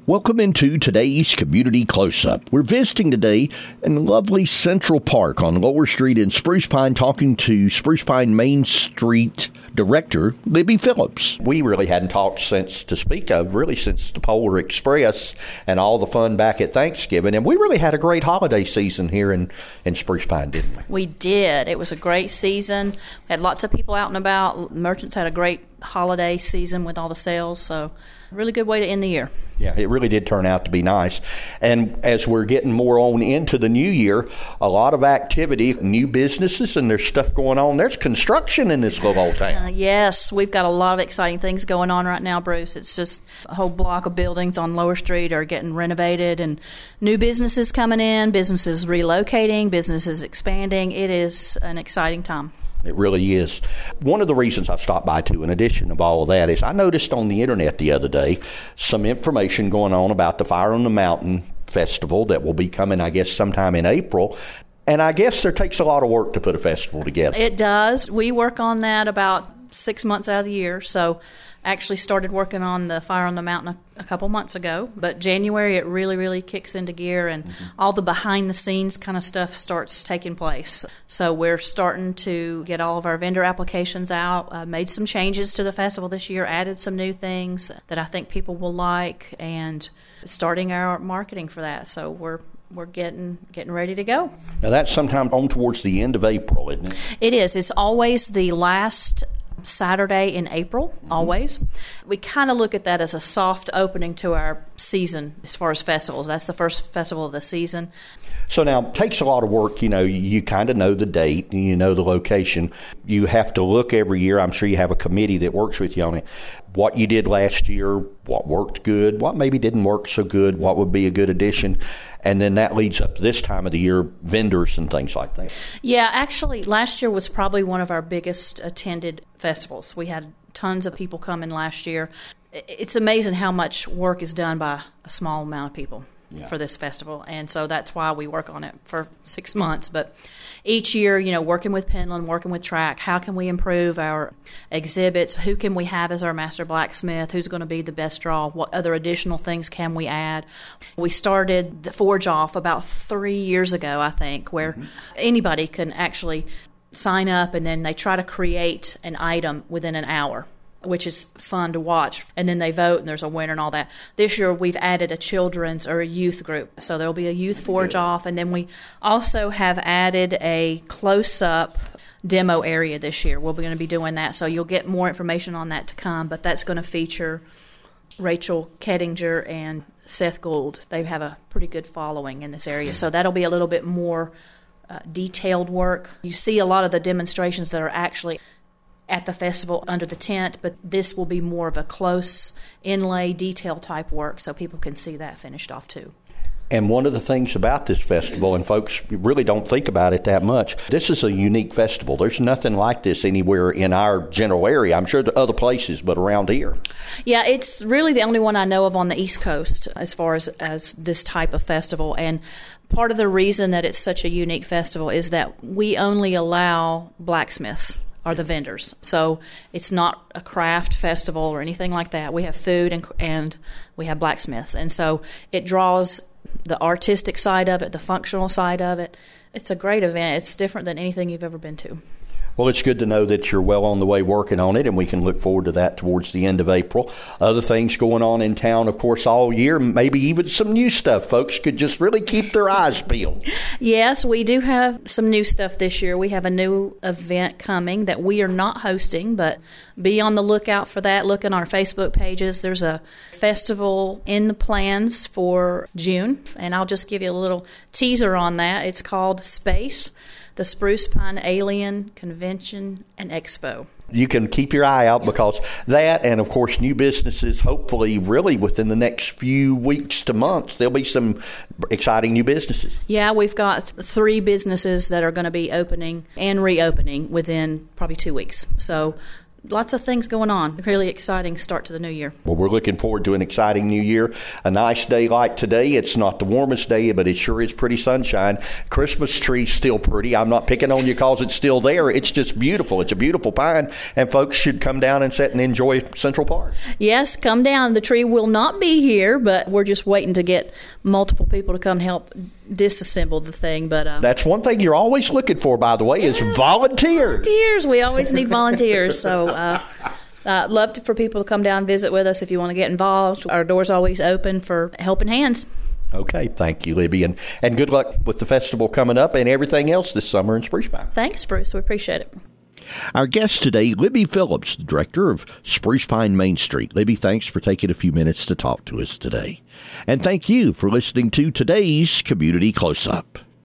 Welcome into today's Community Close-Up. We're visiting today in lovely Central Park on Lower Street in Spruce Pine, talking to Spruce Pine Main Street Director Libby Phillips. We really hadn't talked since the Polar Express and all the fun back at Thanksgiving, and we really had a great holiday season here in Spruce Pine, didn't we? We did. It was a great season. We had lots of people out and about. Merchants had a great holiday season with all the sales, so really good way to end the year. Yeah, it really did turn out to be nice. And as we're getting more on into the new year, a lot of activity, new businesses, and there's stuff going on. There's construction in this little old town. Yes, we've got a lot of exciting things going on right now, Bruce. It's just a whole block of buildings on Lower Street are getting renovated, and new businesses coming in, businesses relocating, businesses expanding. It is an exciting time. It really is. One of the reasons I stopped by, too, in addition of all of that, is I noticed on the internet the other day some information going on about the Fire on the Mountain Festival that will be coming, I guess, sometime in April. And I guess there takes a lot of work to put a festival together. It does. We work on that about 6 months out of the year. So actually started working on the Fire on the Mountain a couple months ago. But January, it really kicks into gear, and all the behind-the-scenes kind of stuff starts taking place. So we're starting to get all of our vendor applications out, made some changes to the festival this year, added some new things that I think people will like, and starting our marketing for that. So we're getting ready to go. Now, that's sometime on towards the end of April, isn't it? It is. It's always the last Saturday in April, always. We kind of look at that as a soft opening to our season as far as festivals. That's the first festival of the season. So now, it takes a lot of work. You kind of know the date, and you know the location. You have to look every year. I'm sure you have a committee that works with you on it. What you did last year, what worked good, what maybe didn't work so good, what would be a good addition. And then that leads up to this time of the year, vendors and things like that. Yeah, actually, last year was probably one of our biggest attended festivals. We had tons of people come in last year. It's amazing how much work is done by a small amount of people. Yeah. For this festival, and so that's why we work on it for 6 months. But each year, working with Penland, working with Track, how can we improve our exhibits? Who can we have as our master blacksmith? Who's going to be the best draw? What other additional things can we add? We started the Forge Off about 3 years ago, I think, where anybody can actually sign up, and then they try to create an item within an hour, which is fun to watch. And then they vote, and there's a winner and all that. This year, we've added a children's or a youth group. So there'll be a youth forge-off. And then we also have added a close-up demo area this year. We're going to be doing that. So you'll get more information on that to come. But that's going to feature Rachel Kettinger and Seth Gould. They have a pretty good following in this area. So that'll be a little bit more detailed work. You see a lot of the demonstrations that are actually at the festival under the tent, but this will be more of a close inlay detail type work, so people can see that finished off too. And one of the things about this festival, and folks really don't think about it that much, this is a unique festival. There's nothing like this anywhere in our general area. I'm sure there are other places, but around here. Yeah, it's really the only one I know of on the East Coast as far as this type of festival. And part of the reason that it's such a unique festival is that we only allow blacksmiths are the vendors. So it's not a craft festival or anything like that. We have food and we have blacksmiths. And so it draws the artistic side of it, the functional side of it. It's a great event. It's different than anything you've ever been to. Well, it's good to know that you're well on the way working on it, and we can look forward to that towards the end of April. Other things going on in town, of course, all year, maybe even some new stuff. Folks could just really keep their eyes peeled. Yes, we do have some new stuff this year. We have a new event coming that we are not hosting, but be on the lookout for that. Look on our Facebook pages. There's a festival in the plans for June, and I'll just give you a little teaser on that. It's called Space, the Spruce Pine Alien Convention and Expo. You can keep your eye out because that, and of course new businesses, hopefully really within the next few weeks to months, there'll be some exciting new businesses. Yeah, we've got 3 businesses that are going to be opening and reopening within probably 2 weeks. So lots of things going on. Really exciting start to the new year. Well, we're looking forward to an exciting new year. A nice day like today. It's not the warmest day, but it sure is pretty sunshine. Christmas tree's still pretty. I'm not picking on you because it's still there. It's just beautiful. It's a beautiful pine, and folks should come down and sit and enjoy Central Park. Yes, come down. The tree will not be here, but we're just waiting to get multiple people to come help disassemble the thing. But that's one thing you're always looking for, by the way, is volunteers. We always need volunteers. So love for people to come down and visit with us if you want to get involved. Our door's always open for helping hands. Okay, thank you, Libby, and good luck with the festival coming up and everything else this summer in Spruce Pine. Thanks, Bruce. We appreciate it. Our guest today, Libby Phillips, the director of Spruce Pine Main Street. Libby, thanks for taking a few minutes to talk to us today. And thank you for listening to today's Community Close-Up.